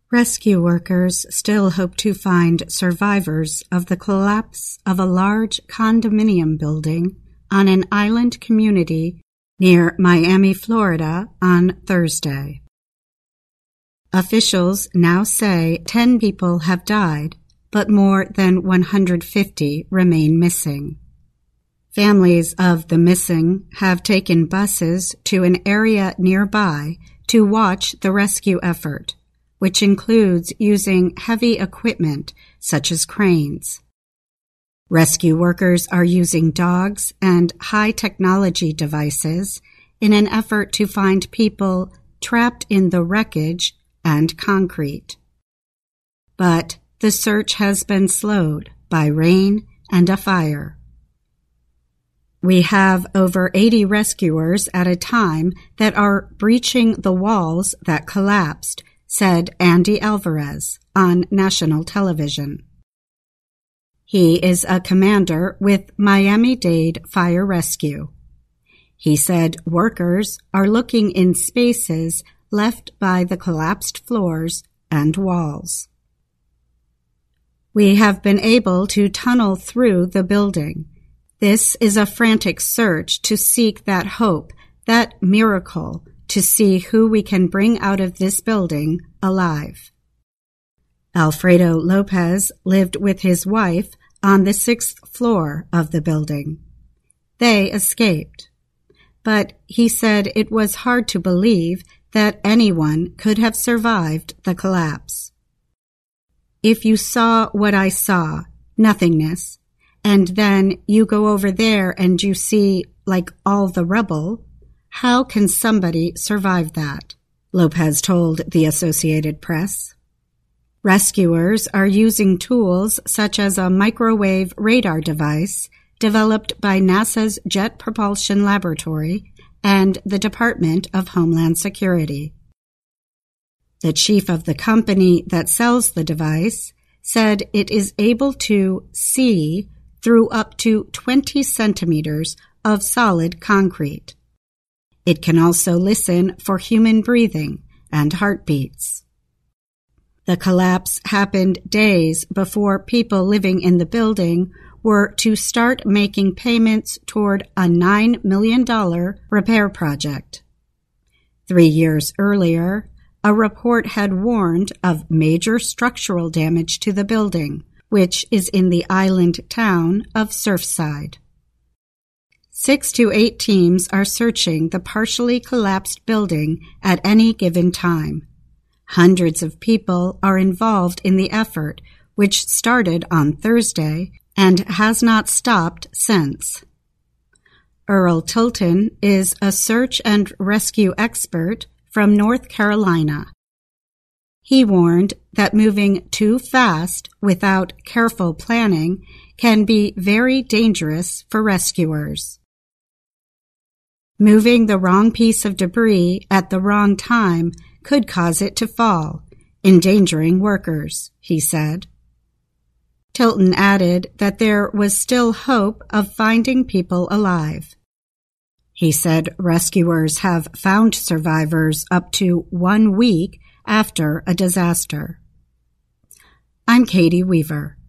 Rescue workers still hope to find survivors of the collapse of a large condominium building on an island community near Miami, Florida, on Thursday. Officials now say 10 people have died, but more than 150 remain missing. Families of the missing have taken buses to an area nearby to watch the rescue effort, which includes using heavy equipment such as cranes. Rescue workers are using dogs and high-technology devices in an effort to find people trapped in the wreckage and concrete. But the search has been slowed by rain and a fire. We have over 80 rescuers at a time that are breaching the walls that collapsed, said Andy Alvarez on national television. He is a commander with Miami-Dade Fire Rescue. He said workers are looking in spaces left by the collapsed floors and walls. We have been able to tunnel through the building. This is a frantic search to seek that hope, that miracle, to see who we can bring out of this building alive. Alfredo Lopez lived with his wife on the 6th floor of the building. They escaped, but he said it was hard to believe that anyone could have survived the collapse. If you saw what I saw, nothingness, and then you go over there and you see, like, all the rubble, how can somebody survive that? Lopez told the Associated Press. Rescuers are using tools such as a microwave radar device developed by NASA's Jet Propulsion Laboratory and the Department of Homeland Security. The chief of the company that sells the device said it is able to see through up to 20 centimeters of solid concrete. It can also listen for human breathing and heartbeats. The collapse happened days before people living in the building were to start making payments toward a $9 million repair project. 3 years earlier, a report had warned of major structural damage to the building, which is in the island town of Surfside. 6 to 8 teams are searching the partially collapsed building at any given time. Hundreds of people are involved in the effort, which started on Thursday and has not stopped since. Earl Tilton is a search and rescue expert from North Carolina. He warned that moving too fast without careful planning can be very dangerous for rescuers. Moving the wrong piece of debris at the wrong time could cause it to fall, endangering workers, he said. Tilton added that there was still hope of finding people alive. He said rescuers have found survivors up to 1 week after a disaster. I'm Katie Weaver.